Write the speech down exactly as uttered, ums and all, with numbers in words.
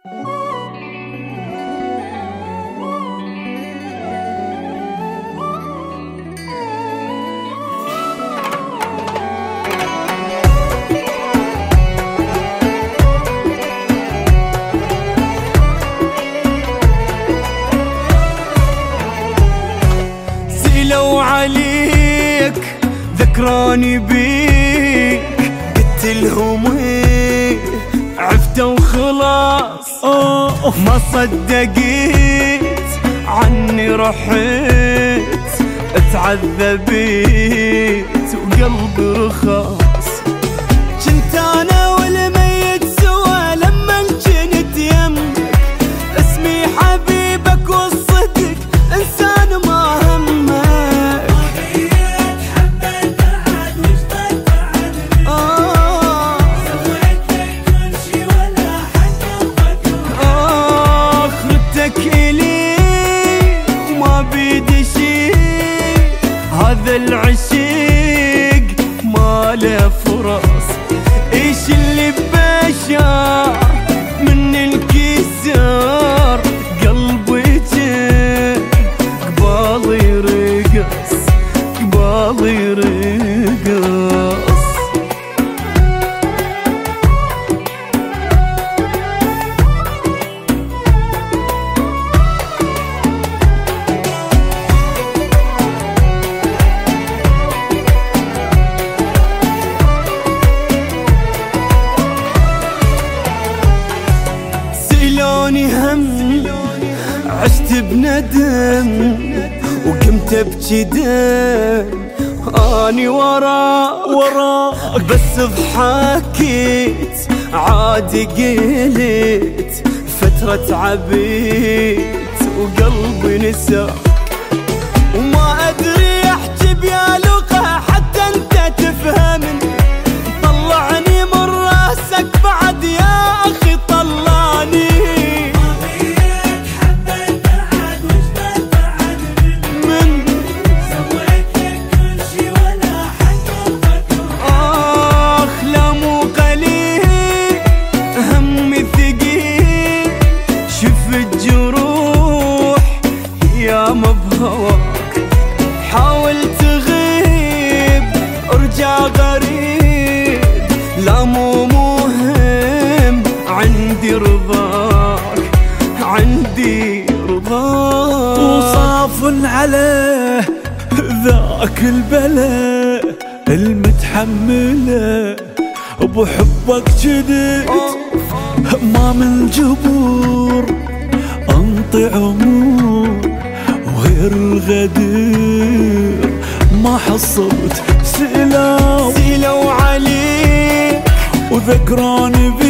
سئلوا عليك ذكراني بيك، قلت لهم ايه عفته وخلاص. ما صدقيت عني رحيت، اتعذبيت وقلبي رخاص. كنت انا والميت سوا لما كنت يمك، اسمي حبيبك والصدق انسان ما همك. حبيت بعد واشتقت بعد آه سويت لك كل شي ولا حتى فكر. اخرتك الي وما بيدي شي، هذا العشيق ما له فرص. ايش اللي ببشر من انكسر، قلبي جه قبالي رقص، قبالي رقص. سئلوني هم عشت بندم وقمت ابكي دم، اني وراك وراك بس ضحكيت عادي قلت فترة عبيت وقلبي نساك. وما ادري احكي بيا لغة حتى انت تفهمني، طلعني من راسك بعد يا اخي طلعني. حبيت بعد واشتقت بعد مني سويت لك كل شي ولا حتى فكر. اخ لا مو قليل همي ثقيل، شفت جروح ياما بهواك. حاول تغيب ارجع غريب، لا مو مهم عندي رضاك، عندي رضاك. وصاف عليه ذاك البلاء المتحمله، بحبك جديت ما من جبور انطي عمور، وغير الغدير ما حصلت. سئلوا سئلوا عليك وذكراني